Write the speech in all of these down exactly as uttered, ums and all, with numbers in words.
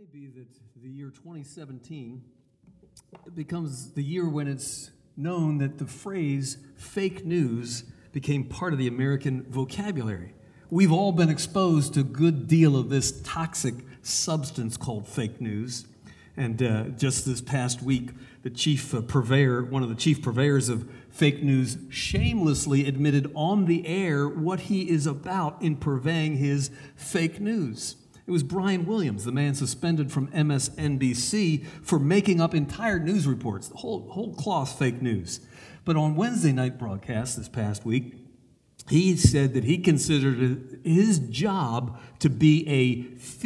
may be that the year twenty seventeen becomes the year when it's known that the phrase fake news became part of the American vocabulary. We've all been exposed to a good deal of this toxic substance called fake news. And uh, just this past week, the chief uh, purveyor, one of the chief purveyors of fake news, shamelessly admitted on the air what he is about in purveying his fake news. It was Brian Williams, the man suspended from M S N B C for making up entire news reports, the whole, whole cloth fake news. But on Wednesday night broadcast this past week, he said that he considered it his job to be a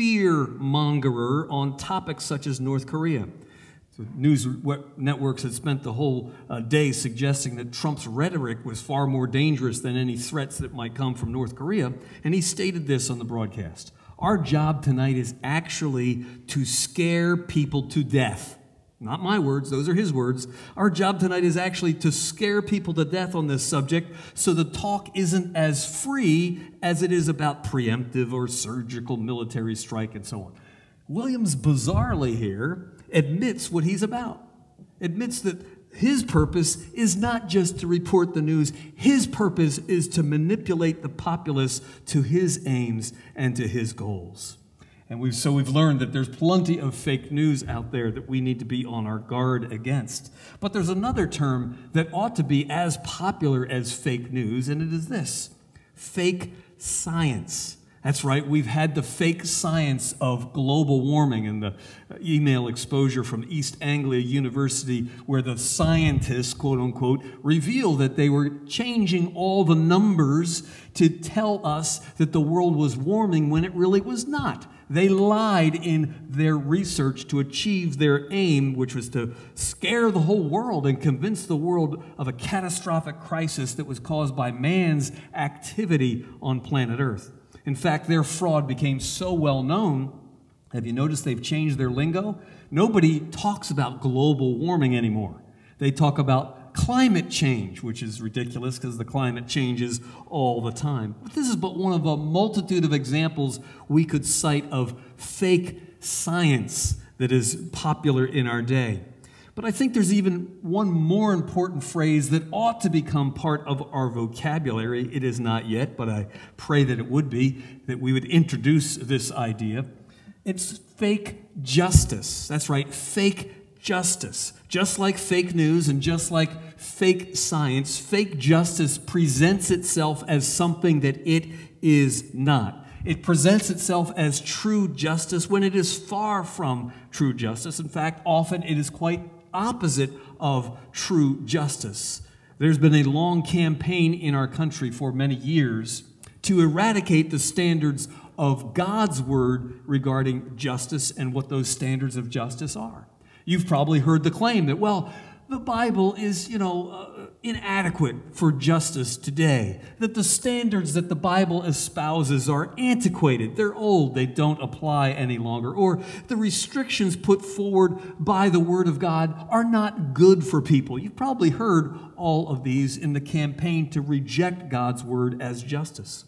fear-mongerer on topics such as North Korea. So news networks had spent the whole uh, day suggesting that Trump's rhetoric was far more dangerous than any threats that might come from North Korea, and he stated this on the broadcast. Our job tonight is actually to scare people to death. Not my words, those are his words. Our job tonight is actually to scare people to death on this subject so the talk isn't as free as it is about preemptive or surgical military strike and so on. Williams, bizarrely here, admits what he's about. Admits that his purpose is not just to report the news. His purpose is to manipulate the populace to his aims and to his goals. And we've, so we've learned that there's plenty of fake news out there that we need to be on our guard against. But there's another term that ought to be as popular as fake news, and it is this: fake science. That's right, we've had the fake science of global warming and the email exposure from East Anglia University where the scientists, quote unquote, revealed that they were changing all the numbers to tell us that the world was warming when it really was not. They lied in their research to achieve their aim, which was to scare the whole world and convince the world of a catastrophic crisis that was caused by man's activity on planet Earth. In fact, their fraud became so well known. Have you noticed they've changed their lingo? Nobody talks about global warming anymore. They talk about climate change, which is ridiculous because the climate changes all the time. But this is but one of a multitude of examples we could cite of fake science that is popular in our day. But I think there's even one more important phrase that ought to become part of our vocabulary. It is not yet, but I pray that it would be, that we would introduce this idea. It's fake justice. That's right, fake justice. Just like fake news and just like fake science, fake justice presents itself as something that it is not. It presents itself as true justice when it is far from true justice. In fact, often it is quite opposite of true justice. There's been a long campaign in our country for many years to eradicate the standards of God's word regarding justice and what those standards of justice are. You've probably heard the claim that, well, the Bible is, you know, uh, inadequate for justice today, that the standards that the Bible espouses are antiquated, they're old, they don't apply any longer, or the restrictions put forward by the Word of God are not good for people. You've probably heard all of these in the campaign to reject God's Word as justice.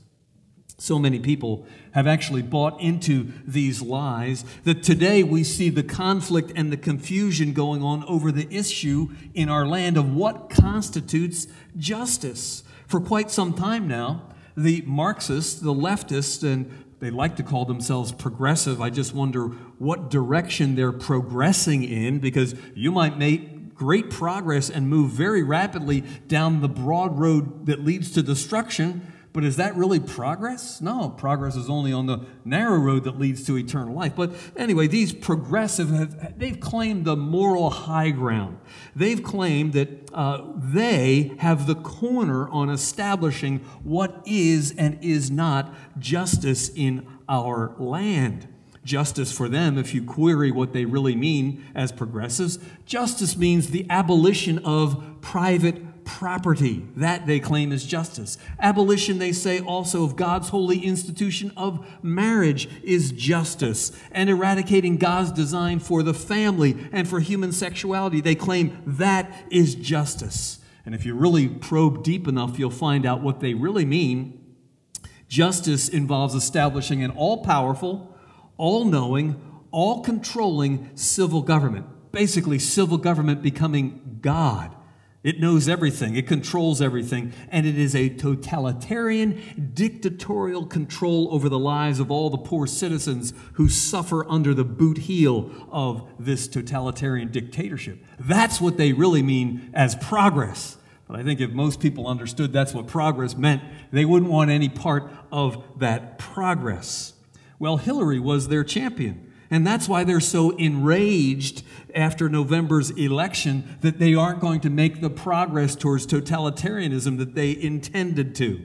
So many people have actually bought into these lies that today we see the conflict and the confusion going on over the issue in our land of what constitutes justice. For quite some time now, the Marxists, the leftists, and they like to call themselves progressive. I just wonder what direction they're progressing in, because you might make great progress and move very rapidly down the broad road that leads to destruction. But is that really progress? No, progress is only on the narrow road that leads to eternal life. But anyway, these progressive, have, they've claimed the moral high ground. They've claimed that uh, they have the corner on establishing what is and is not justice in our land. Justice for them, if you query what they really mean as progressives, justice means the abolition of private property. That, they claim, is justice. Abolition, they say, also of God's holy institution of marriage is justice. And eradicating God's design for the family and for human sexuality, they claim that is justice. And if you really probe deep enough, you'll find out what they really mean. Justice involves establishing an all-powerful, all-knowing, all-controlling civil government. Basically, civil government becoming God. It knows everything, it controls everything, and it is a totalitarian, dictatorial control over the lives of all the poor citizens who suffer under the boot heel of this totalitarian dictatorship. That's what they really mean as progress. But I think if most people understood that's what progress meant, they wouldn't want any part of that progress. Well, Hillary was their champion. And that's why they're so enraged after November's election that they aren't going to make the progress towards totalitarianism that they intended to.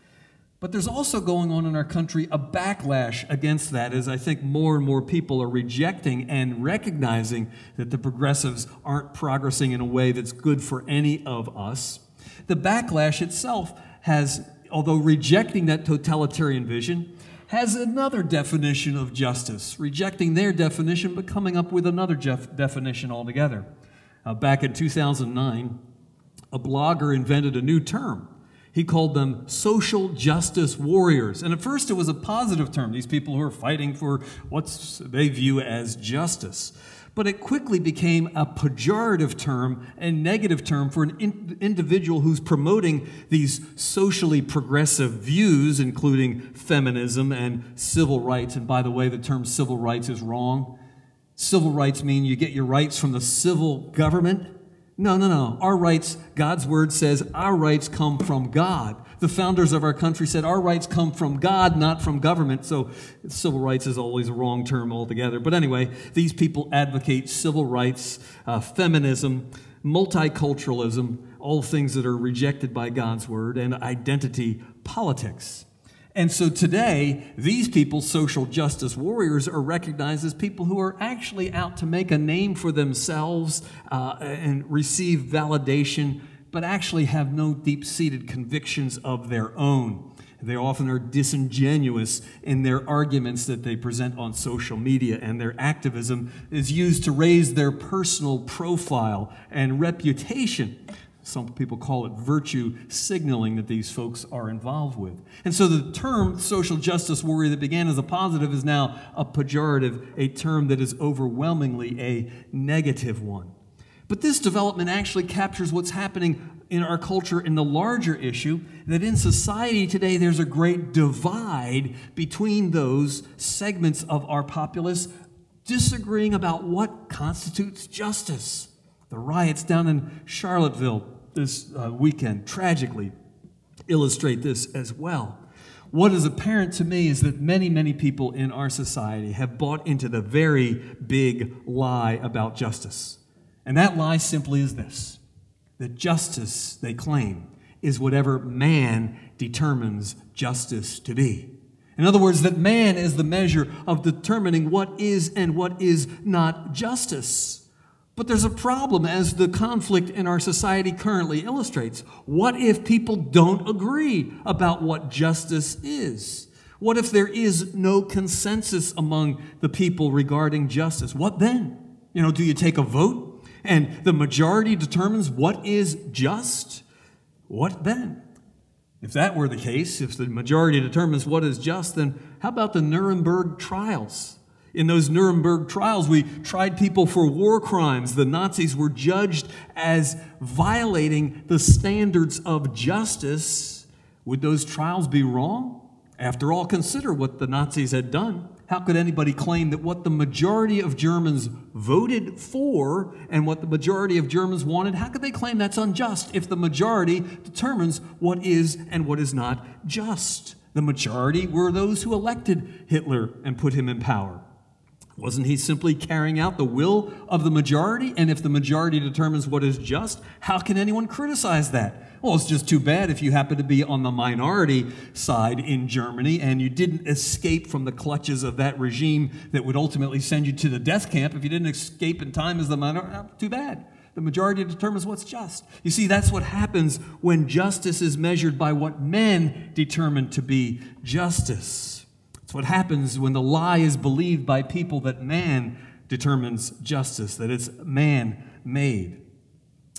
But there's also going on in our country a backlash against that, as I think more and more people are rejecting and recognizing that the progressives aren't progressing in a way that's good for any of us. The backlash itself has, although rejecting that totalitarian vision, has another definition of justice, rejecting their definition but coming up with another jef- definition altogether. Uh, back in two thousand nine, a blogger invented a new term. He called them social justice warriors. And at first it was a positive term, these people who are fighting for what they view as justice. But it quickly became a pejorative term, a negative term for an in- individual who's promoting these socially progressive views, including feminism and civil rights. And by the way, the term civil rights is wrong. Civil rights mean you get your rights from the civil government. No, no, no. Our rights, God's word says our rights come from God. The founders of our country said our rights come from God, not from government. So civil rights is always a wrong term altogether. But anyway, these people advocate civil rights, uh, feminism, multiculturalism, all things that are rejected by God's word, and identity politics. And so today, these people, social justice warriors, are recognized as people who are actually out to make a name for themselves uh, and receive validation, but actually have no deep-seated convictions of their own. They often are disingenuous in their arguments that they present on social media, and their activism is used to raise their personal profile and reputation. Some people call it virtue signaling that these folks are involved with. And so the term social justice warrior that began as a positive is now a pejorative, a term that is overwhelmingly a negative one. But this development actually captures what's happening in our culture in the larger issue, that in society today there's a great divide between those segments of our populace disagreeing about what constitutes justice. The riots down in Charlottesville this uh, weekend tragically illustrate this as well. What is apparent to me is that many, many people in our society have bought into the very big lie about justice. And that lie simply is this, that justice, they claim, is whatever man determines justice to be. In other words, that man is the measure of determining what is and what is not justice. But there's a problem, as the conflict in our society currently illustrates. What if people don't agree about what justice is? What if there is no consensus among the people regarding justice? What then? You know, do you take a vote and the majority determines what is just? What then? If that were the case, if the majority determines what is just, then how about the Nuremberg trials? In those Nuremberg trials, we tried people for war crimes. The Nazis were judged as violating the standards of justice. Would those trials be wrong? After all, consider what the Nazis had done. How could anybody claim that what the majority of Germans voted for and what the majority of Germans wanted, how could they claim that's unjust if the majority determines what is and what is not just? The majority were those who elected Hitler and put him in power. Wasn't he simply carrying out the will of the majority? And if the majority determines what is just, how can anyone criticize that? Well, it's just too bad if you happen to be on the minority side in Germany and you didn't escape from the clutches of that regime that would ultimately send you to the death camp. If you didn't escape in time as the minority, too bad. The majority determines what's just. You see, that's what happens when justice is measured by what men determine to be justice. It's what happens when the lie is believed by people that man determines justice, that it's man-made.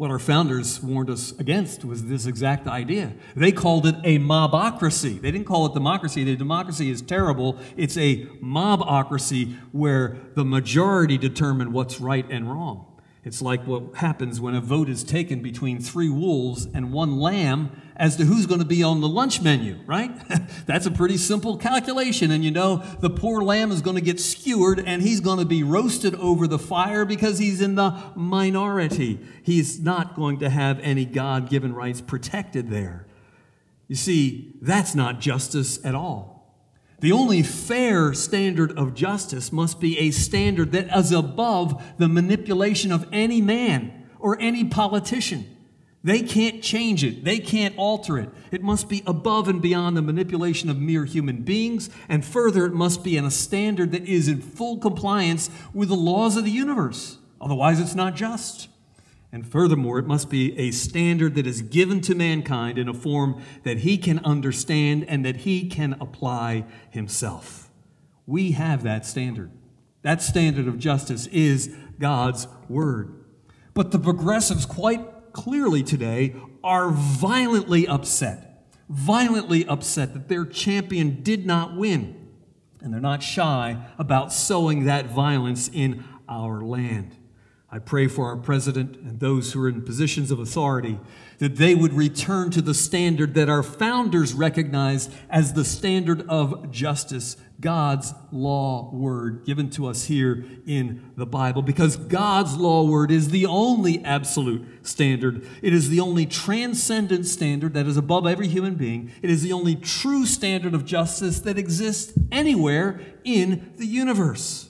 What our founders warned us against was this exact idea. They called it a mobocracy. They didn't call it democracy. The democracy is terrible. It's a mobocracy where the majority determine what's right and wrong. It's like what happens when a vote is taken between three wolves and one lamb as to who's going to be on the lunch menu, right? That's a pretty simple calculation. And you know, the poor lamb is going to get skewered and he's going to be roasted over the fire because he's in the minority. He's not going to have any God-given rights protected there. You see, that's not justice at all. The only fair standard of justice must be a standard that is above the manipulation of any man or any politician. They can't change it. They can't alter it. It must be above and beyond the manipulation of mere human beings, and further, it must be in a standard that is in full compliance with the laws of the universe. Otherwise, it's not just. And furthermore, it must be a standard that is given to mankind in a form that he can understand and that he can apply himself. We have that standard. That standard of justice is God's word. But the progressives quite clearly today are violently upset, violently upset that their champion did not win. And they're not shy about sowing that violence in our land. I pray for our president and those who are in positions of authority that they would return to the standard that our founders recognized as the standard of justice, God's law word given to us here in the Bible, because God's law word is the only absolute standard. It is the only transcendent standard that is above every human being. It is the only true standard of justice that exists anywhere in the universe.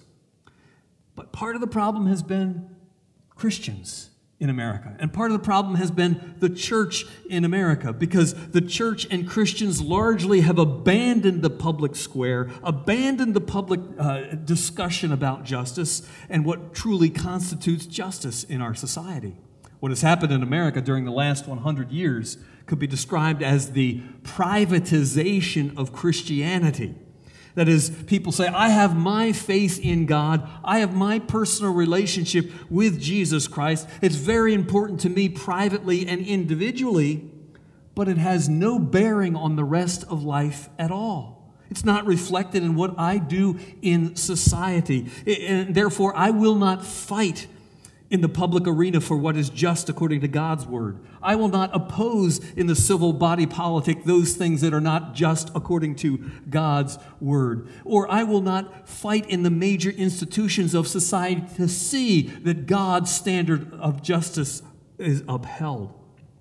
But part of the problem has been Christians in America. And part of the problem has been the church in America, because the church and Christians largely have abandoned the public square, abandoned the public uh, discussion about justice and what truly constitutes justice in our society. What has happened in America during the last one hundred years could be described as the privatization of Christianity. That is, people say, I have my faith in God. I have my personal relationship with Jesus Christ. It's very important to me privately and individually, but it has no bearing on the rest of life at all. It's not reflected in what I do in society. And therefore, I will not fight in the public arena for what is just according to God's word. I will not oppose in the civil body politic those things that are not just according to God's word. Or I will not fight in the major institutions of society to see that God's standard of justice is upheld.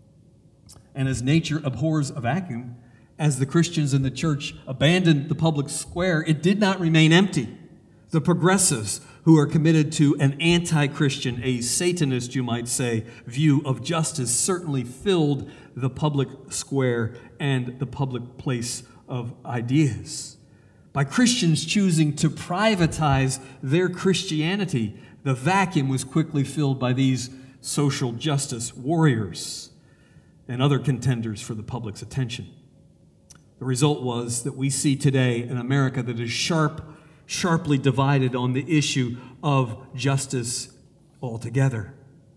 And as nature abhors a vacuum, as the Christians in the church abandoned the public square, it did not remain empty. The progressives, who are committed to an anti-Christian, a Satanist, you might say, view of justice, certainly filled the public square and the public place of ideas. By Christians choosing to privatize their Christianity, the vacuum was quickly filled by these social justice warriors and other contenders for the public's attention. The result was that we see today an America that is sharp sharply divided on the issue of justice altogether.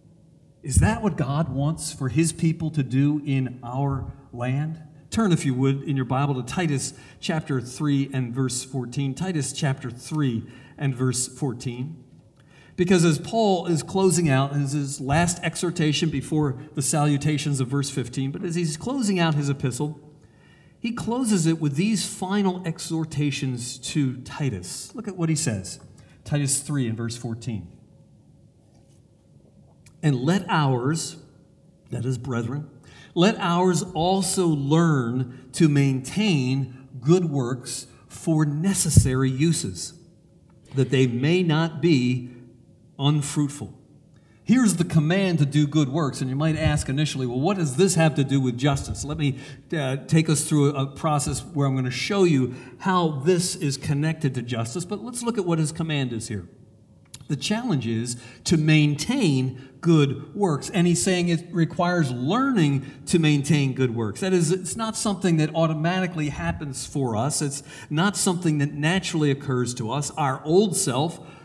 Is that what God wants for his people to do in our land? Turn, if you would, in your Bible to Titus chapter three and verse fourteen. Titus chapter three and verse fourteen. Because as Paul is closing out his, his last exhortation before the salutations of verse fifteen, but as he's closing out his epistle, he closes it with these final exhortations to Titus. Look at what he says. Titus three and verse fourteen. And let ours, that is brethren, let ours also learn to maintain good works for necessary uses, that they may not be unfruitful. Here's the command to do good works. And you might ask initially, well, what does this have to do with justice? Let me uh, take us through a process where I'm going to show you how this is connected to justice. But let's look at what his command is here. The challenge is to maintain good works. And he's saying it requires learning to maintain good works. That is, it's not something that automatically happens for us. It's not something that naturally occurs to us. Our old self,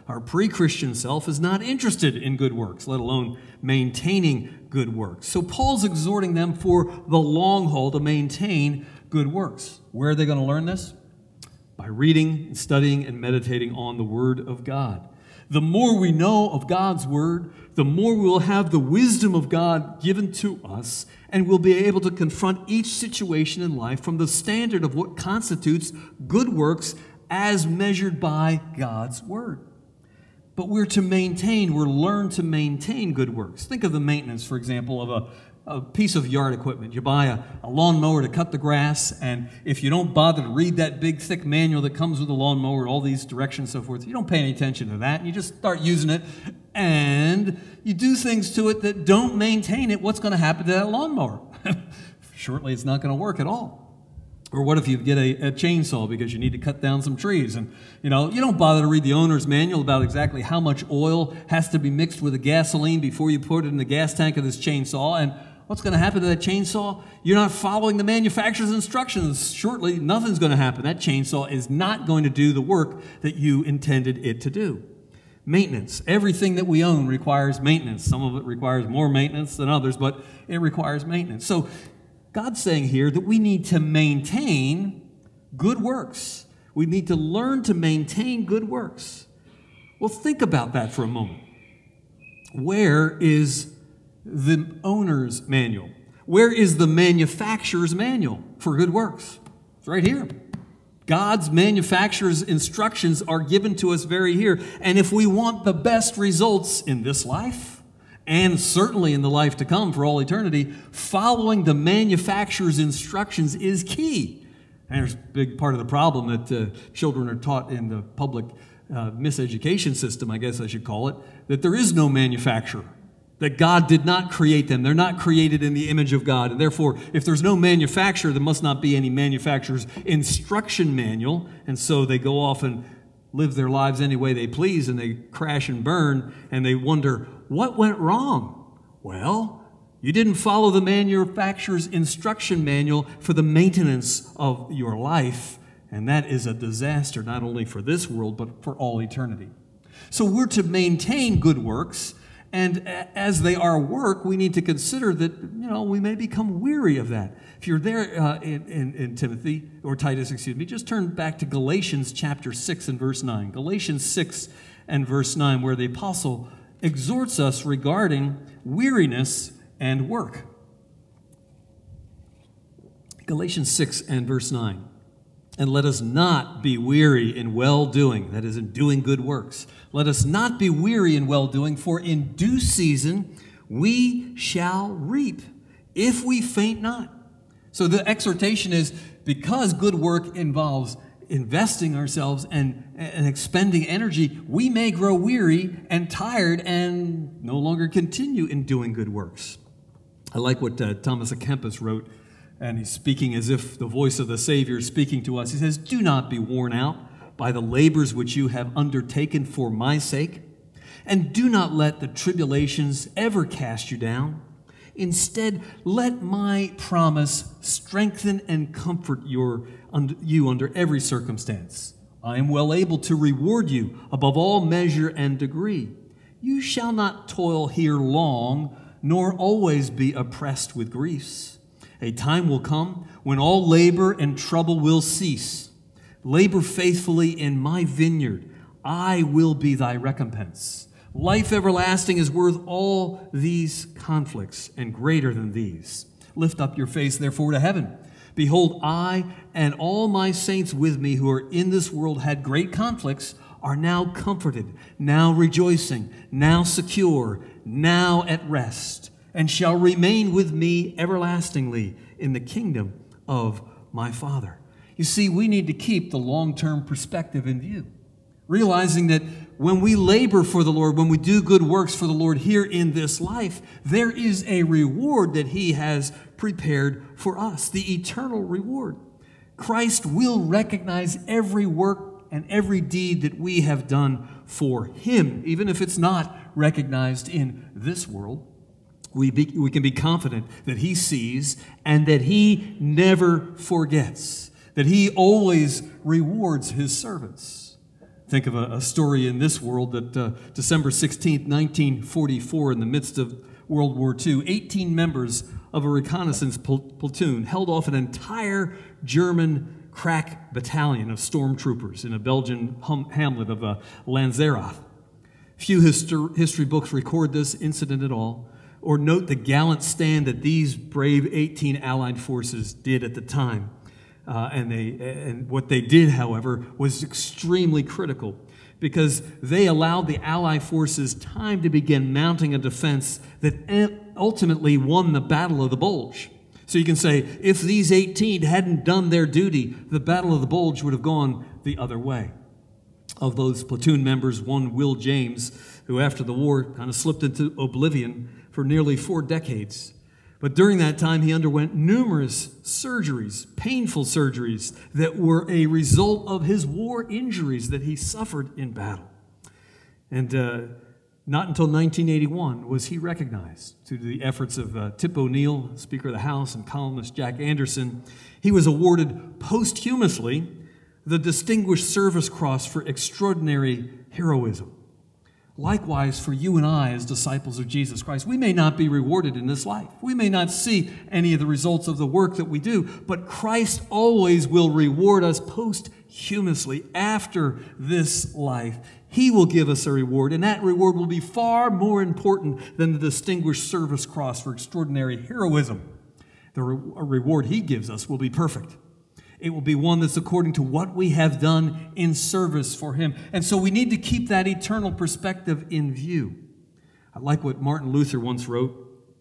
our pre-Christian self is not interested in good works, let alone maintaining good works. So Paul's exhorting them for the long haul to maintain good works. Where are they going to learn this? By reading, studying, and meditating on the Word of God. The more we know of God's Word, the more we will have the wisdom of God given to us, and we'll be able to confront each situation in life from the standard of what constitutes good works as measured by God's Word. But we're to maintain, we're learn to maintain good works. Think of the maintenance, for example, of a a piece of yard equipment. You buy a, a lawnmower to cut the grass, and if you don't bother to read that big, thick manual that comes with the lawnmower, all these directions and so forth, you don't pay any attention to that, and you just start using it, and you do things to it that don't maintain it. What's going to happen to that lawnmower? Shortly, it's not going to work at all. Or what if you get a, a chainsaw because you need to cut down some trees, and you know you don't bother to read the owner's manual about exactly how much oil has to be mixed with the gasoline before you put it in the gas tank of this chainsaw, and what's going to happen to that chainsaw? You're not following the manufacturer's instructions. Shortly, nothing's going to happen. That chainsaw is not going to do the work that you intended it to do. Maintenance. Everything that we own requires maintenance. Some of it requires more maintenance than others, but it requires maintenance. So God's saying here that we need to maintain good works. We need to learn to maintain good works. Well, think about that for a moment. Where is the owner's manual? Where is the manufacturer's manual for good works? It's right here. God's manufacturer's instructions are given to us very here. And if we want the best results in this life, and certainly in the life to come for all eternity, following the manufacturer's instructions is key. And there's a big part of the problem that uh, children are taught in the public uh, miseducation system, I guess I should call it, that there is no manufacturer. That God did not create them. They're not created in the image of God. And therefore, if there's no manufacturer, there must not be any manufacturer's instruction manual. And so they go off and live their lives any way they please, and they crash and burn, and they wonder, what went wrong? Well, you didn't follow the manufacturer's instruction manual for the maintenance of your life. And that is a disaster, not only for this world, but for all eternity. So we're to maintain good works. And as they are work, we need to consider that, you know, we may become weary of that. If you're there uh, in, in, in Timothy, or Titus, excuse me, just turn back to Galatians chapter six and verse nine. Galatians six and verse nine, where the apostle exhorts us regarding weariness and work. Galatians six and verse nine. And let us not be weary in well-doing, that is, in doing good works. Let us not be weary in well-doing, for in due season we shall reap, if we faint not. So the exhortation is, because good work involves investing ourselves and, and expending energy, we may grow weary and tired and no longer continue in doing good works. I like what uh, Thomas à Kempis wrote. And he's speaking as if the voice of the Savior is speaking to us. He says, do not be worn out by the labors which you have undertaken for my sake, and do not let the tribulations ever cast you down. Instead, let my promise strengthen and comfort your, you under every circumstance. I am well able to reward you above all measure and degree. You shall not toil here long, nor always be oppressed with griefs. A time will come when all labor and trouble will cease. Labor faithfully in my vineyard. I will be thy recompense. Life everlasting is worth all these conflicts, and greater than these. Lift up your face, therefore, to heaven. Behold, I and all my saints with me who are in this world had great conflicts, are now comforted, now rejoicing, now secure, now at rest, and shall remain with me everlastingly in the kingdom of my Father. You see, we need to keep the long-term perspective in view, realizing that when we labor for the Lord, when we do good works for the Lord here in this life, there is a reward that He has prepared for us, the eternal reward. Christ will recognize every work and every deed that we have done for Him, even if it's not recognized in this world. We, be, we can be confident that He sees and that He never forgets, that He always rewards His servants. Think of a, a story in this world that uh, December sixteenth, nineteen forty-four, in the midst of World War Two, eighteen members of a reconnaissance pl- platoon held off an entire German crack battalion of stormtroopers in a Belgian hum- hamlet of uh, Lanzerath. Few histor- history books record this incident at all, or note the gallant stand that these brave eighteen Allied forces did at the time. Uh, and they and what they did, however, was extremely critical, because they allowed the Allied forces time to begin mounting a defense that ultimately won the Battle of the Bulge. So you can say, if these eighteen hadn't done their duty, the Battle of the Bulge would have gone the other way. Of those platoon members, one, Will James, who after the war kind of slipped into oblivion for nearly four decades. But during that time, he underwent numerous surgeries, painful surgeries, that were a result of his war injuries that he suffered in battle. And uh, not until nineteen eighty-one was he recognized. Through the efforts of uh, Tip O'Neill, Speaker of the House, and columnist Jack Anderson, he was awarded posthumously the Distinguished Service Cross for extraordinary heroism. Likewise, for you and I as disciples of Jesus Christ, we may not be rewarded in this life. We may not see any of the results of the work that we do, but Christ always will reward us posthumously after this life. He will give us a reward, and that reward will be far more important than the Distinguished Service Cross for extraordinary heroism. The re- reward he gives us will be perfect. It will be one that's according to what we have done in service for him. And so we need to keep that eternal perspective in view. I like what Martin Luther once wrote.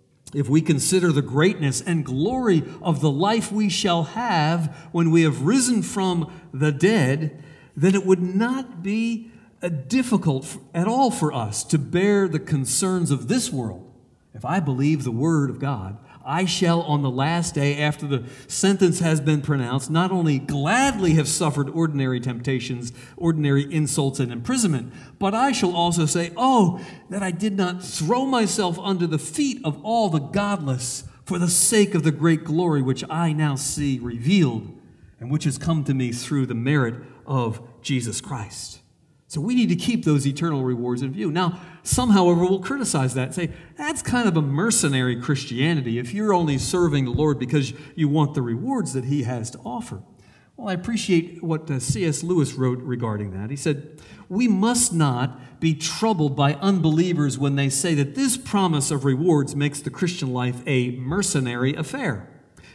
If we consider the greatness and glory of the life we shall have when we have risen from the dead, then it would not be uh, difficult at all for us to bear the concerns of this world. If I believe the word of God, I shall on the last day after the sentence has been pronounced not only gladly have suffered ordinary temptations, ordinary insults and imprisonment, but I shall also say, oh, that I did not throw myself under the feet of all the godless for the sake of the great glory which I now see revealed and which has come to me through the merit of Jesus Christ. So we need to keep those eternal rewards in view. Now, some, however, will criticize that and say, that's kind of a mercenary Christianity if you're only serving the Lord because you want the rewards that he has to offer. Well, I appreciate what uh, C S Lewis wrote regarding that. He said, we must not be troubled by unbelievers when they say that this promise of rewards makes the Christian life a mercenary affair.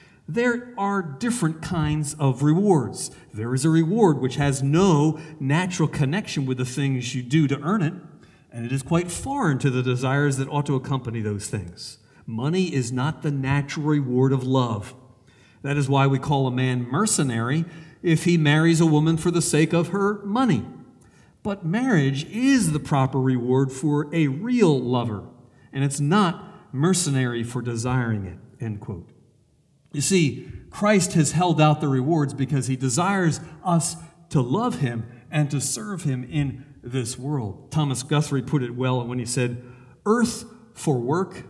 There are different kinds of rewards. There is a reward which has no natural connection with the things you do to earn it, and it is quite foreign to the desires that ought to accompany those things. Money is not the natural reward of love. That is why we call a man mercenary if he marries a woman for the sake of her money. But marriage is the proper reward for a real lover, and it's not mercenary for desiring it, end quote. You see, Christ has held out the rewards because he desires us to love him and to serve him in this world. Thomas Guthrie put it well when he said, earth for work,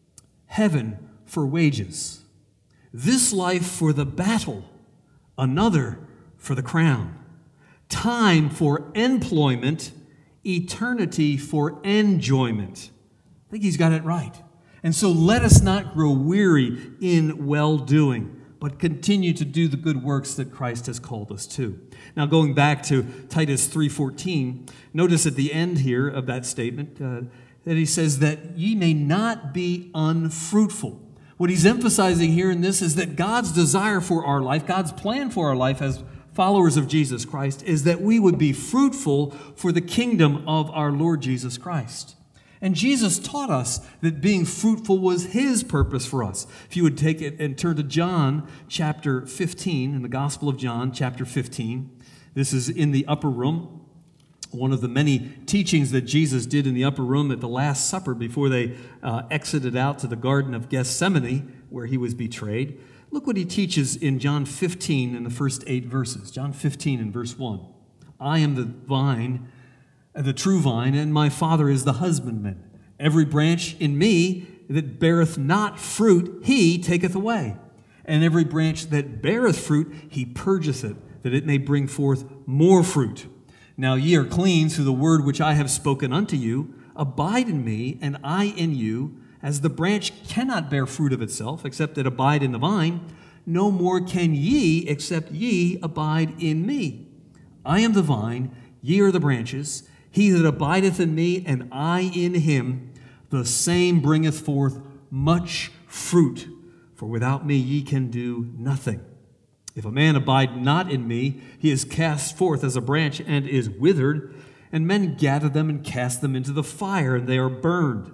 heaven for wages. This life for the battle, another for the crown. Time for employment, eternity for enjoyment. I think he's got it right. And so let us not grow weary in well-doing, but continue to do the good works that Christ has called us to. Now, going back to Titus three fourteen, notice at the end here of that statement uh, that he says that ye may not be unfruitful. What he's emphasizing here in this is that God's desire for our life, God's plan for our life as followers of Jesus Christ, is that we would be fruitful for the kingdom of our Lord Jesus Christ. And Jesus taught us that being fruitful was his purpose for us. If you would take it and turn to John chapter fifteen, in the Gospel of John chapter fifteen. This is in the upper room, one of the many teachings that Jesus did in the upper room at the Last Supper before they uh, exited out to the Garden of Gethsemane, where he was betrayed. Look what he teaches in John fifteen in the first eight verses. John fifteen and verse one. I am the vine, the true vine, and my Father is the husbandman. Every branch in me that beareth not fruit, he taketh away. And every branch that beareth fruit, he purgeth it, that it may bring forth more fruit. Now ye are clean through the word which I have spoken unto you. Abide in me, and I in you. As the branch cannot bear fruit of itself, except it abide in the vine, no more can ye, except ye abide in me. I am the vine, ye are the branches. He that abideth in me, and I in him, the same bringeth forth much fruit. For without me ye can do nothing. If a man abide not in me, he is cast forth as a branch and is withered, and men gather them and cast them into the fire, and they are burned.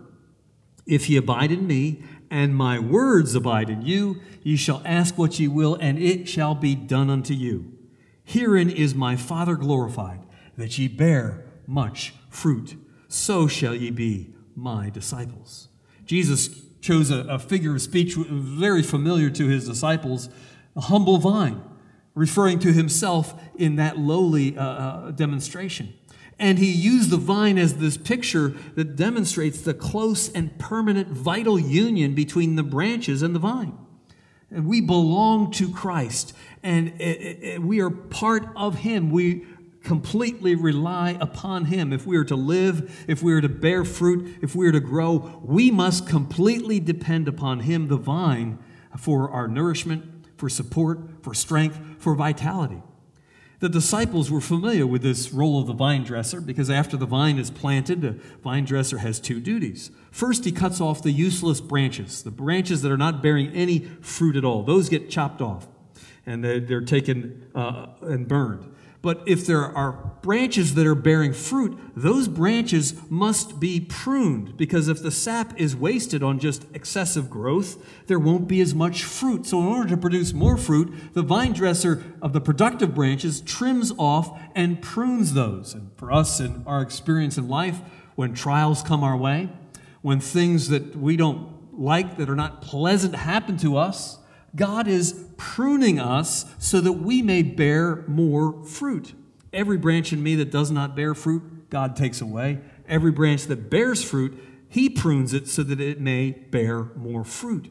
If ye abide in me, and my words abide in you, ye shall ask what ye will, and it shall be done unto you. Herein is my Father glorified, that ye bear much fruit. So shall ye be my disciples. Jesus chose a, a figure of speech very familiar to his disciples, a humble vine, referring to himself in that lowly uh, uh, demonstration. And he used the vine as this picture that demonstrates the close and permanent vital union between the branches and the vine. And we belong to Christ, and it, it, we are part of him. We completely rely upon him. If we are to live, if we are to bear fruit, if we are to grow, we must completely depend upon him, the vine, for our nourishment, for support, for strength, for vitality. The disciples were familiar with this role of the vine dresser because after the vine is planted, the vine dresser has two duties. First, he cuts off the useless branches, the branches that are not bearing any fruit at all. Those get chopped off and they're taken uh, and burned. But if there are branches that are bearing fruit, those branches must be pruned, because if the sap is wasted on just excessive growth, there won't be as much fruit. So in order to produce more fruit, the vine dresser of the productive branches trims off and prunes those. And for us, in our experience in life, when trials come our way, when things that we don't like, that are not pleasant, happen to us, God is pruning us so that we may bear more fruit. Every branch in me that does not bear fruit, God takes away. Every branch that bears fruit, he prunes it so that it may bear more fruit.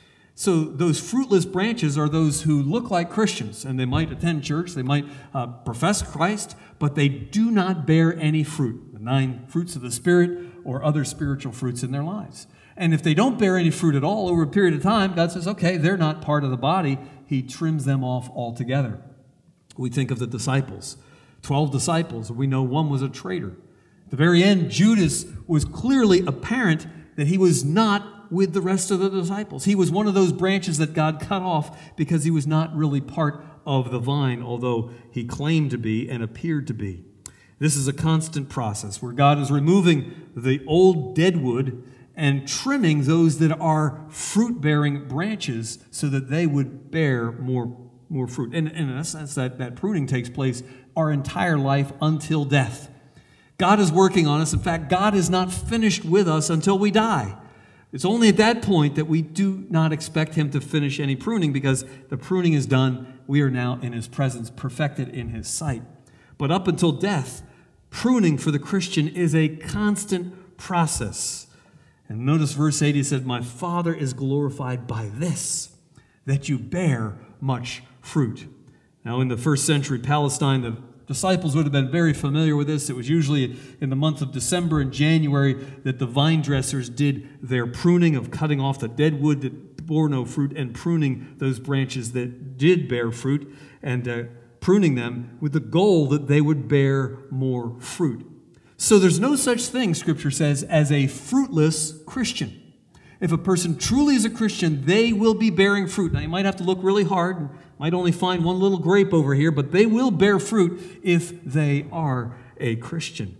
So those fruitless branches are those who look like Christians, and they might attend church, they might uh, profess Christ, but they do not bear any fruit, the nine fruits of the Spirit or other spiritual fruits in their lives. And if they don't bear any fruit at all over a period of time, God says, okay, they're not part of the body. He trims them off altogether. We think of the disciples, twelve disciples. We know one was a traitor. At the very end, Judas was clearly apparent that he was not with the rest of the disciples. He was one of those branches that God cut off because he was not really part of the vine, although he claimed to be and appeared to be. This is a constant process where God is removing the old dead wood and trimming those that are fruit-bearing branches so that they would bear more, more fruit. And, and in a sense, that, that pruning takes place our entire life until death. God is working on us. In fact, God is not finished with us until we die. It's only at that point that we do not expect him to finish any pruning, because the pruning is done. We are now in his presence, perfected in his sight. But up until death, pruning for the Christian is a constant process. And notice verse eight, he said, my Father is glorified by this, that you bear much fruit. Now, in the first century Palestine, the disciples would have been very familiar with this. It was usually in the month of December and January that the vine dressers did their pruning of cutting off the dead wood that bore no fruit and pruning those branches that did bear fruit, and uh, pruning them with the goal that they would bear more fruit. So there's no such thing, Scripture says, as a fruitless Christian. If a person truly is a Christian, they will be bearing fruit. Now, you might have to look really hard, and might only find one little grape over here, but they will bear fruit if they are a Christian,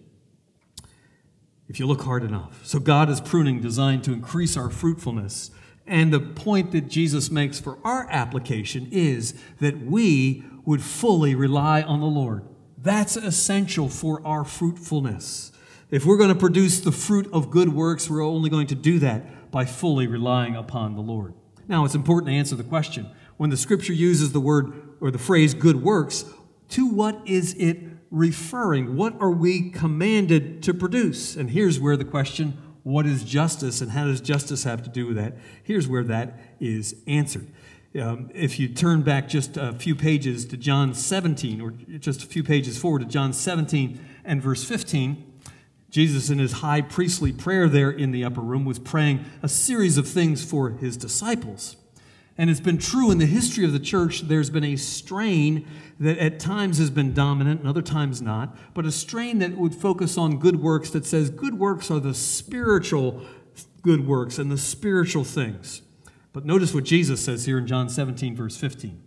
if you look hard enough. So God is pruning, designed to increase our fruitfulness. And the point that Jesus makes for our application is that we would fully rely on the Lord. That's essential for our fruitfulness. If we're going to produce the fruit of good works, we're only going to do that by fully relying upon the Lord. Now, it's important to answer the question. When the Scripture uses the word or the phrase good works, to what is it referring? What are we commanded to produce? And here's where the question, what is justice and how does justice have to do with that? Here's where that is answered. Um, if you turn back just a few pages to John seventeen, or just a few pages forward to John seventeen and verse fifteen, Jesus in his high priestly prayer there in the upper room was praying a series of things for his disciples. And it's been true in the history of the church, there's been a strain that at times has been dominant and other times not, but a strain that would focus on good works that says good works are the spiritual good works and the spiritual things. But notice what Jesus says here in John seventeen, verse fifteen.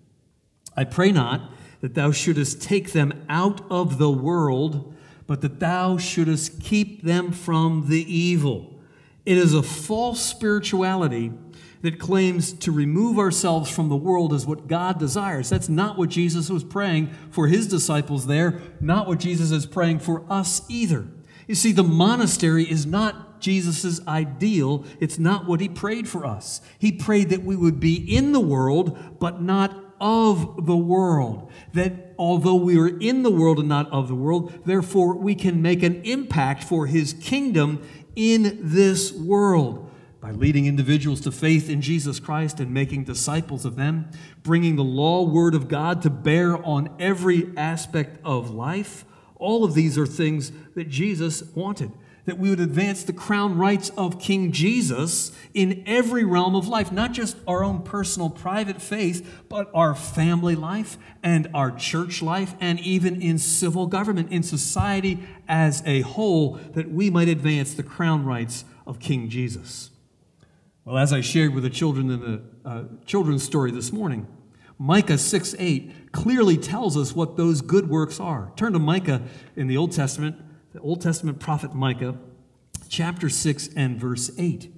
I pray not that thou shouldest take them out of the world, but that thou shouldest keep them from the evil. It is a false spirituality that claims to remove ourselves from the world as what God desires. That's not what Jesus was praying for his disciples there, not what Jesus is praying for us either. You see, the monastery is not Jesus' ideal. It's not what he prayed for us. He prayed that we would be in the world, but not of the world. That although we are in the world and not of the world, therefore we can make an impact for his kingdom in this world by leading individuals to faith in Jesus Christ and making disciples of them, bringing the law word of God to bear on every aspect of life. All of these are things that Jesus wanted, that we would advance the crown rights of King Jesus in every realm of life, not just our own personal private faith, but our family life and our church life, and even in civil government, in society as a whole, that we might advance the crown rights of King Jesus. Well, as I shared with the children in the uh, children's story this morning, Micah six eight clearly tells us what those good works are. Turn to Micah in the Old Testament, the Old Testament prophet Micah, chapter six and verse eight,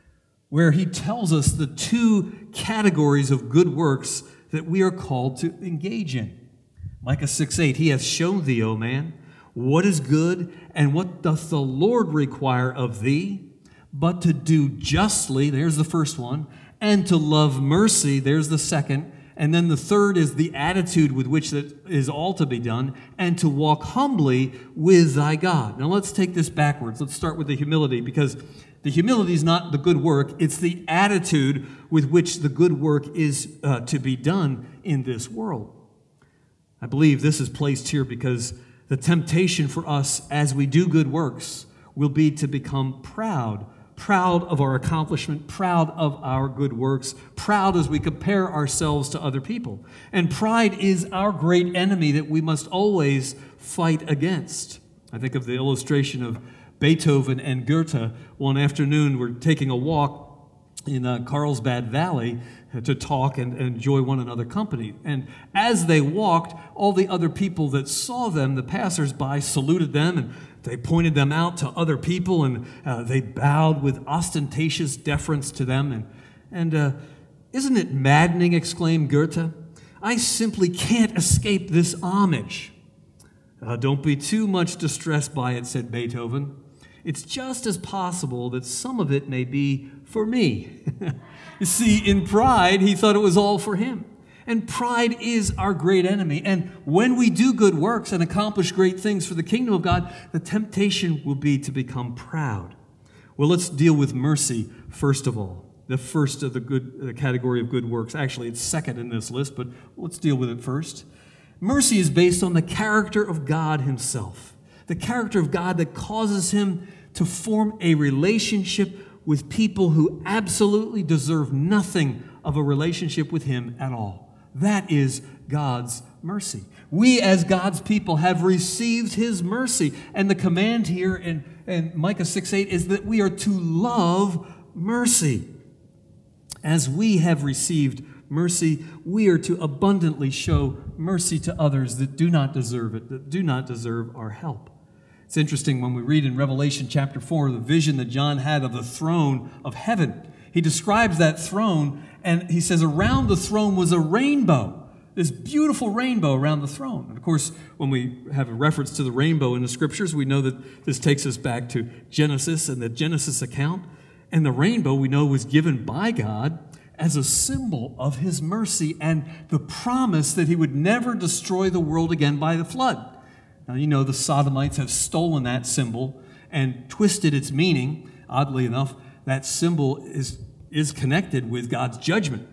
where he tells us the two categories of good works that we are called to engage in. Micah six eight, he hath shown thee, O man, what is good, and what doth the Lord require of thee, but to do justly, there's the first one, and to love mercy, there's the second, and then the third is the attitude with which that is all to be done, and to walk humbly with thy God. Now let's take this backwards. Let's start with the humility, because the humility is not the good work, it's the attitude with which the good work is uh, to be done in this world. I believe this is placed here because the temptation for us as we do good works will be to become proud, proud of our accomplishment, proud of our good works, proud as we compare ourselves to other people. And pride is our great enemy that we must always fight against. I think of the illustration of Beethoven and Goethe. One afternoon, we're taking a walk in uh, Carlsbad Valley to talk and, and enjoy one another company. And as they walked, all the other people that saw them, the passers-by, saluted them, and they pointed them out to other people, and uh, they bowed with ostentatious deference to them. And, and uh, isn't it maddening, exclaimed Goethe. I simply can't escape this homage. Uh, don't be too much distressed by it, said Beethoven. It's just as possible that some of it may be for me. You see, in pride, he thought it was all for him. And pride is our great enemy. And when we do good works and accomplish great things for the kingdom of God, the temptation will be to become proud. Well, let's deal with mercy first of all. The first of the good the category of good works. Actually, it's second in this list, but let's deal with it first. Mercy is based on the character of God himself. The character of God that causes him to form a relationship with people who absolutely deserve nothing of a relationship with him at all. That is God's mercy. We as God's people have received his mercy. And the command here in, in Micah six eight is that we are to love mercy. As we have received mercy, we are to abundantly show mercy to others that do not deserve it, that do not deserve our help. It's interesting when we read in Revelation chapter four, the vision that John had of the throne of heaven. He describes that throne, and he says around the throne was a rainbow, this beautiful rainbow around the throne. And of course, when we have a reference to the rainbow in the scriptures, we know that this takes us back to Genesis and the Genesis account. And the rainbow, we know, was given by God as a symbol of his mercy and the promise that he would never destroy the world again by the flood. Now, you know, the Sodomites have stolen that symbol and twisted its meaning. Oddly enough, that symbol is, is connected with God's judgment.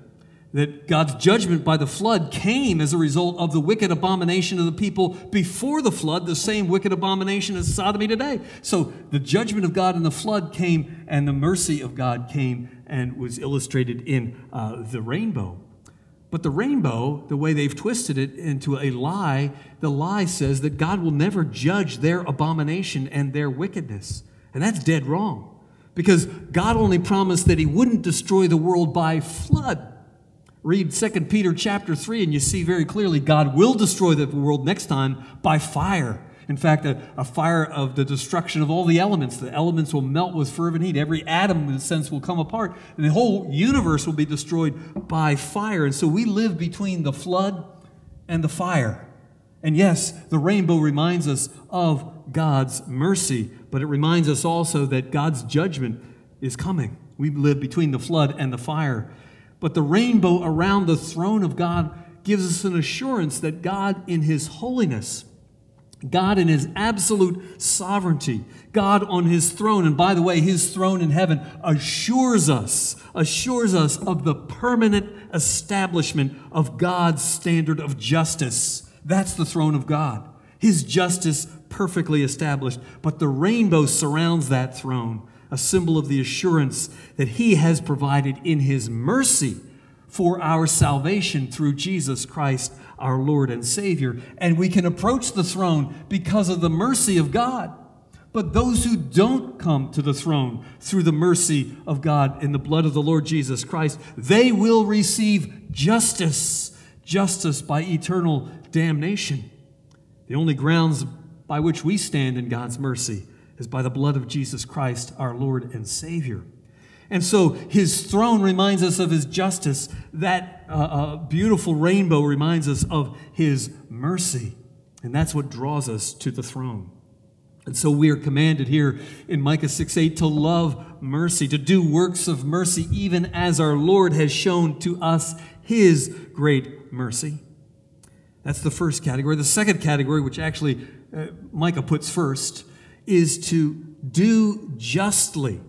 that God's judgment by the flood came as a result of the wicked abomination of the people before the flood, the same wicked abomination as sodomy today. So the judgment of God in the flood came, and the mercy of God came and was illustrated in uh, the rainbow. But the rainbow, the way they've twisted it into a lie, the lie says that God will never judge their abomination and their wickedness. And that's dead wrong, because God only promised that he wouldn't destroy the world by flood. Read Second Peter chapter three, and you see very clearly God will destroy the world next time by fire. In fact, a, a fire of the destruction of all the elements. The elements will melt with fervent heat. Every atom, in a sense, will come apart. And the whole universe will be destroyed by fire. And so we live between the flood and the fire. And yes, the rainbow reminds us of God's mercy, but it reminds us also that God's judgment is coming. We live between the flood and the fire. But the rainbow around the throne of God gives us an assurance that God in his holiness, God in his absolute sovereignty, God on his throne, and by the way, his throne in heaven assures us, assures us of the permanent establishment of God's standard of justice. That's the throne of God. His justice perfectly established. But the rainbow surrounds that throne, a symbol of the assurance that he has provided in his mercy for our salvation through Jesus Christ, our Lord and Savior. And we can approach the throne because of the mercy of God. But those who don't come to the throne through the mercy of God in the blood of the Lord Jesus Christ, they will receive justice, justice by eternal damnation. The only grounds by which we stand in God's mercy is by the blood of Jesus Christ, our Lord and Savior. And so his throne reminds us of his justice. That uh, uh, beautiful rainbow reminds us of his mercy. And that's what draws us to the throne. And so we are commanded here in Micah six eight to love mercy, to do works of mercy, even as our Lord has shown to us his great mercy. That's the first category. The second category, which actually uh, Micah puts first, is to do justly.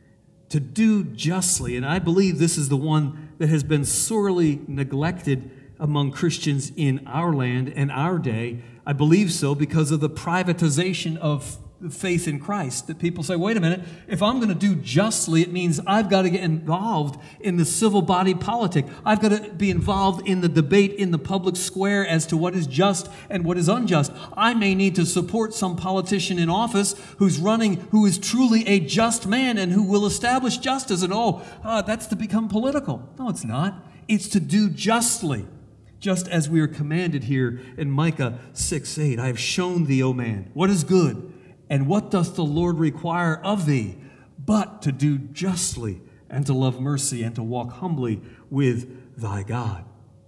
To do justly. And I believe this is the one that has been sorely neglected among Christians in our land and our day. I believe so because of the privatization of faith in Christ. That people say, wait a minute, if I'm going to do justly, it means I've got to get involved in the civil body politic. I've got to be involved in the debate in the public square as to what is just and what is unjust. I may need to support some politician in office who's running, who is truly a just man and who will establish justice. And oh, uh, that's to become political. No, it's not. It's to do justly. Just as we are commanded here in Micah six eight. I have shown thee, O man, what is good. And what doth the Lord require of thee, but to do justly, and to love mercy, and to walk humbly with thy God?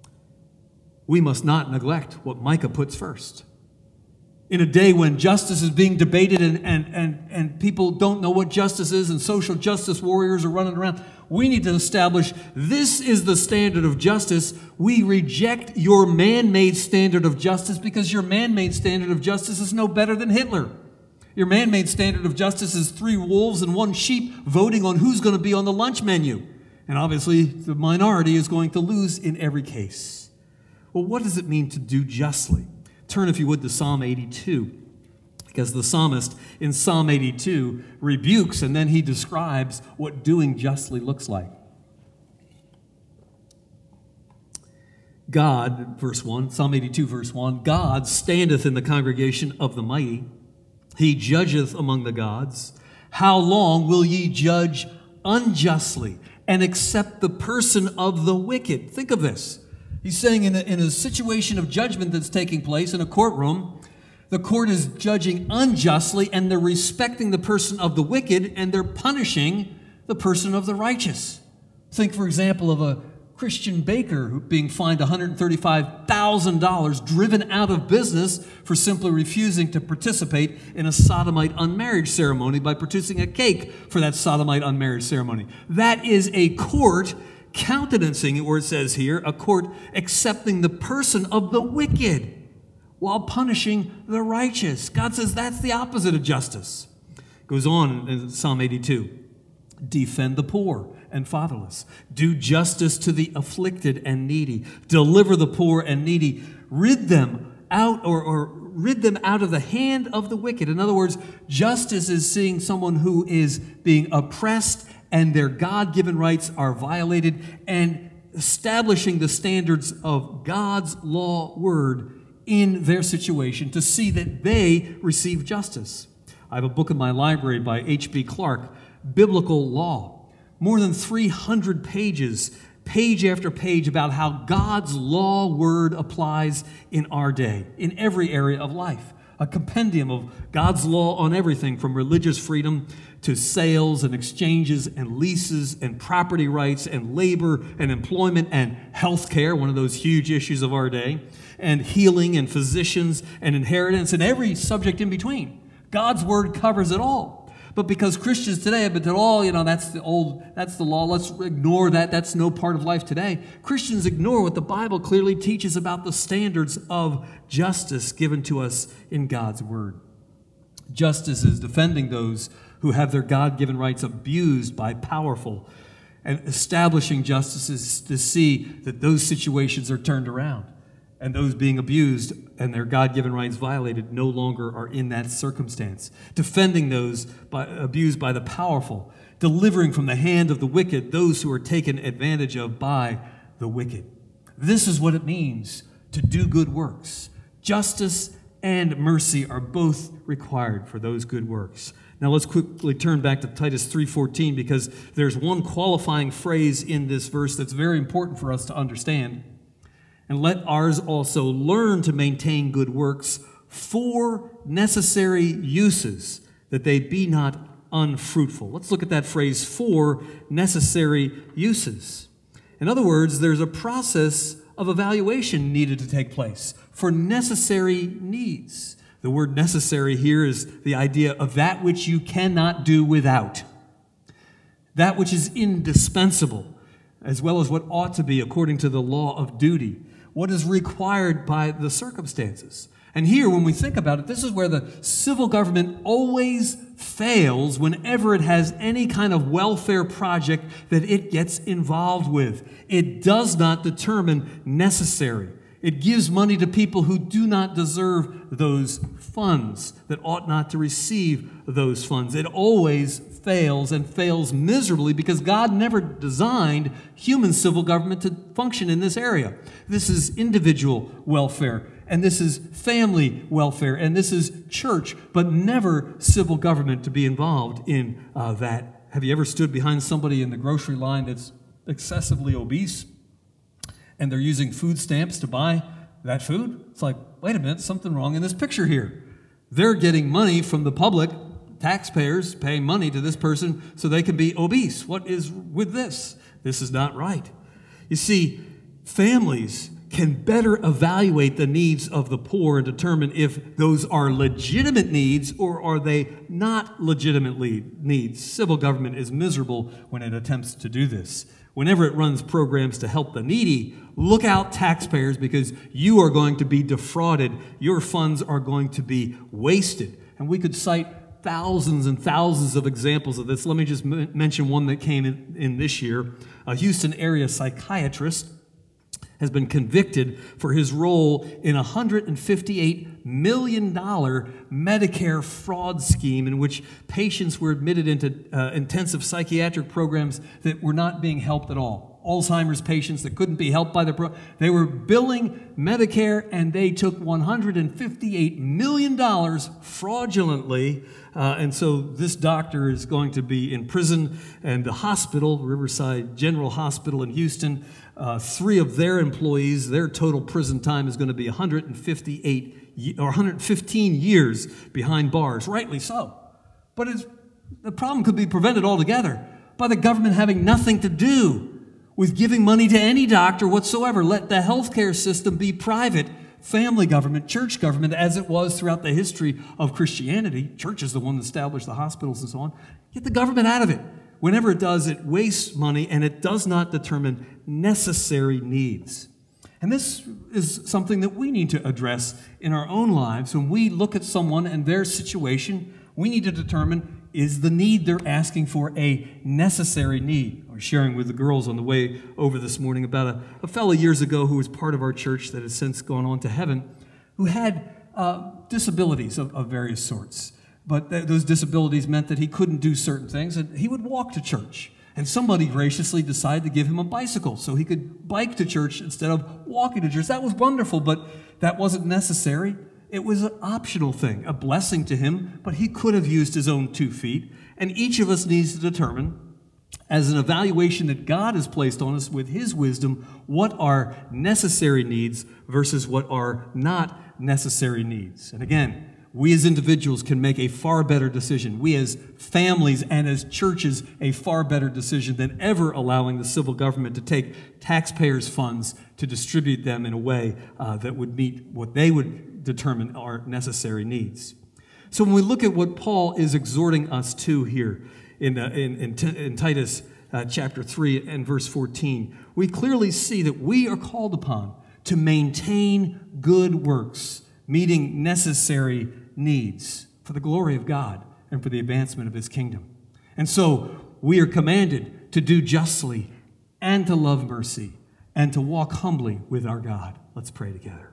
We must not neglect what Micah puts first. In a day when justice is being debated and, and, and, and people don't know what justice is and social justice warriors are running around, we need to establish this is the standard of justice. We reject your man-made standard of justice because your man-made standard of justice is no better than Hitler. Your man-made standard of justice is three wolves and one sheep voting on who's going to be on the lunch menu. And obviously, the minority is going to lose in every case. Well, what does it mean to do justly? Turn, if you would, to Psalm eighty-two. Because the psalmist in Psalm eighty-two rebukes and then he describes what doing justly looks like. God, verse one, Psalm eighty-two, verse one, God standeth in the congregation of the mighty. He judgeth among the gods. How long will ye judge unjustly and accept the person of the wicked? Think of this. He's saying in a, in a situation of judgment that's taking place in a courtroom, the court is judging unjustly and they're respecting the person of the wicked and they're punishing the person of the righteous. Think, for example, of a Christian baker being fined one hundred thirty-five thousand dollars, driven out of business for simply refusing to participate in a sodomite unmarriage ceremony by producing a cake for that sodomite unmarriage ceremony. That is a court countenancing, or it says here, a court accepting the person of the wicked while punishing the righteous. God says that's the opposite of justice. Goes on in Psalm eighty-two. Defend the poor and fatherless. Do justice to the afflicted and needy. Deliver the poor and needy. Rid them out or, or rid them out of the hand of the wicked. In other words, justice is seeing someone who is being oppressed and their God-given rights are violated, and establishing the standards of God's law word in their situation to see that they receive justice. I have a book in my library by H B Clark, Biblical Law. More than three hundred pages, page after page, about how God's law word applies in our day, in every area of life. A compendium of God's law on everything from religious freedom to sales and exchanges and leases and property rights and labor and employment and health care, one of those huge issues of our day, and healing and physicians and inheritance and every subject in between. God's word covers it all. But because Christians today have been told, oh, you know, that's the old, that's the law, let's ignore that, that's no part of life today. Christians ignore what the Bible clearly teaches about the standards of justice given to us in God's word. Justice is defending those who have their God-given rights abused by powerful, and establishing justice is to see that those situations are turned around, and those being abused and their God-given rights violated no longer are in that circumstance. Defending those by, abused by the powerful. Delivering from the hand of the wicked those who are taken advantage of by the wicked. This is what it means to do good works. Justice and mercy are both required for those good works. Now let's quickly turn back to Titus three fourteen, because there's one qualifying phrase in this verse that's very important for us to understand. And let ours also learn to maintain good works for necessary uses, that they be not unfruitful. Let's look at that phrase, for necessary uses. In other words, there's a process of evaluation needed to take place for necessary needs. The word necessary here is the idea of that which you cannot do without, that which is indispensable, as well as what ought to be according to the law of duty. What is required by the circumstances. And here, when we think about it, this is where the civil government always fails whenever it has any kind of welfare project that it gets involved with. It does not determine necessary. It gives money to people who do not deserve those funds, that ought not to receive those funds. It always fails, and fails miserably, because God never designed human civil government to function in this area. This is individual welfare, and this is family welfare, and this is church, but never civil government to be involved in uh, that. Have you ever stood behind somebody in the grocery line that's excessively obese, and they're using food stamps to buy that food? It's like, wait a minute, something wrong in this picture here. They're getting money from the public, taxpayers paying money to this person so they can be obese. What is with this? This is not right. You see, families can better evaluate the needs of the poor and determine if those are legitimate needs or are they not legitimate needs. Civil government is miserable when it attempts to do this. Whenever it runs programs to help the needy, look out, taxpayers, because you are going to be defrauded. Your funds are going to be wasted. And we could cite thousands and thousands of examples of this. Let me just m- mention one that came in, in this year. A Houston area psychiatrist has been convicted for his role in a one hundred fifty-eight million dollars Medicare fraud scheme in which patients were admitted into uh, intensive psychiatric programs that were not being helped at all. Alzheimer's patients that couldn't be helped by the pro- they were billing Medicare, and they took one hundred fifty-eight million dollars fraudulently. Uh, and so this doctor is going to be in prison, and the hospital, Riverside General Hospital in Houston, uh, three of their employees, their total prison time is going to be one hundred fifty-eight or one hundred fifteen years behind bars, rightly so. But it's, the problem could be prevented altogether by the government having nothing to do with giving money to any doctor whatsoever. Let the healthcare system be private. Family government, church government, as it was throughout the history of Christianity. Church is the one that established the hospitals and so on. Get the government out of it. Whenever it does, it wastes money, and it does not determine necessary needs. And this is something that we need to address in our own lives. When we look at someone and their situation, we need to determine, is the need they're asking for a necessary need? I was sharing with the girls on the way over this morning about a, a fellow years ago who was part of our church that has since gone on to heaven, who had uh, disabilities of, of various sorts. But th- those disabilities meant that he couldn't do certain things, and he would walk to church. And somebody graciously decided to give him a bicycle so he could bike to church instead of walking to church. That was wonderful, but that wasn't necessary. It was an optional thing, a blessing to him, but he could have used his own two feet. And each of us needs to determine, as an evaluation that God has placed on us with his wisdom, what are necessary needs versus what are not necessary needs. And again, we as individuals can make a far better decision. We as families and as churches, a far better decision than ever allowing the civil government to take taxpayers' funds to distribute them in a way uh, that would meet what they would determine are necessary needs. So when we look at what Paul is exhorting us to here in, uh, in, in, in Titus uh, chapter three and verse fourteen, we clearly see that we are called upon to maintain good works, meeting necessary needs for the glory of God and for the advancement of his kingdom. And so we are commanded to do justly and to love mercy and to walk humbly with our God. Let's pray together.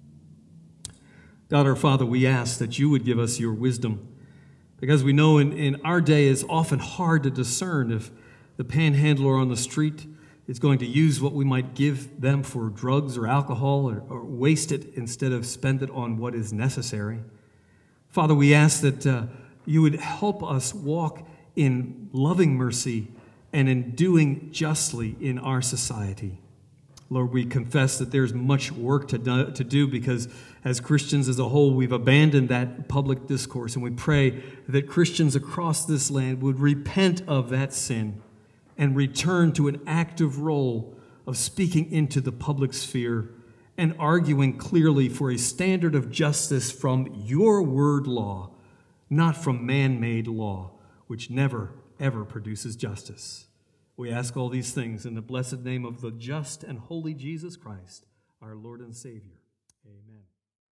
God our Father, we ask that you would give us your wisdom, because we know in, in our day it's often hard to discern if the panhandler on the street is going to use what we might give them for drugs or alcohol, or, or waste it instead of spend it on what is necessary. Father, we ask that uh, you would help us walk in loving mercy and in doing justly in our society. Lord, we confess that there's much work to do, to do because as Christians as a whole, we've abandoned that public discourse, and we pray that Christians across this land would repent of that sin and return to an active role of speaking into the public sphere and arguing clearly for a standard of justice from your word law, not from man-made law, which never, ever produces justice. We ask all these things in the blessed name of the just and holy Jesus Christ, our Lord and Savior.